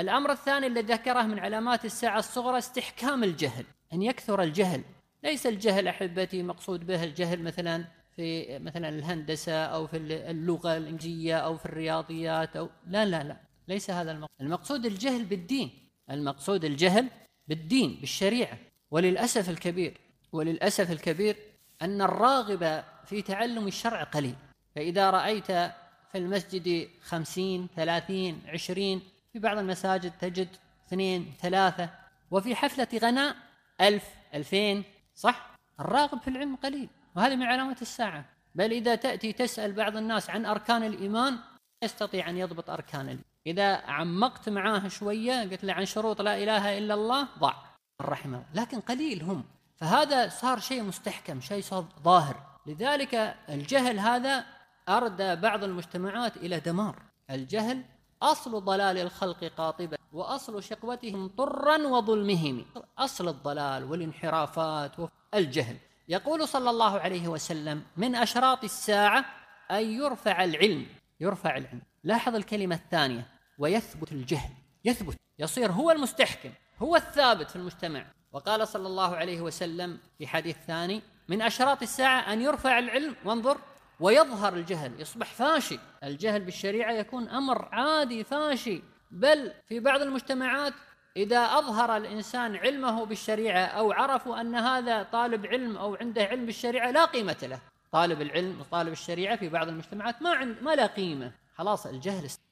الأمر الثاني الذي ذكره من علامات الساعة الصغرى استحكام الجهل، أن يكثر الجهل. ليس الجهل أحبتي مقصود به الجهل مثلا في مثلا الهندسة أو في اللغة الإنجليزية أو في الرياضيات أو لا، ليس هذا المقصود. المقصود الجهل بالدين، المقصود الجهل بالدين بالشريعة. وللأسف الكبير أن الراغب في تعلم الشرع قليل. فإذا رأيت في المسجد 50 30 20، في بعض المساجد تجد 2 3، وفي حفلة غناء 1000 2000. صح؟ الراغب في العلم قليل، وهذه من علامات الساعة. بل إذا تأتي تسأل بعض الناس عن أركان الإيمان يستطيع أن يضبط أركان الإيمان. إذا عمقت معاه شوية قلت له عن شروط لا إله إلا الله ضاع رحمه، لكن قليل هم. فهذا صار شيء مستحكم، شيء صار ظاهر. لذلك الجهل هذا أردى بعض المجتمعات إلى دمار. الجهل أصل ضلال الخلق قاطبة، وأصل شقوتهم طرا وظلمهم. أصل الضلال والانحرافات الجهل. يقول صلى الله عليه وسلم من أشراط الساعة أن يرفع العلم. لاحظ الكلمة الثانية، ويثبت الجهل. يثبت، يصير هو المستحكم، هو الثابت في المجتمع. وقال صلى الله عليه وسلم في حديث ثاني من أشراط الساعة أن يرفع العلم، وانظر، ويظهر الجهل، يصبح فاشي. الجهل بالشريعة يكون أمر عادي فاشي. بل في بعض المجتمعات إذا أظهر الإنسان علمه بالشريعة أو عرفوا أن هذا طالب علم أو عنده علم بالشريعة لا قيمة له. طالب العلم وطالب الشريعة في بعض المجتمعات ما لا قيمة، خلاص الجهل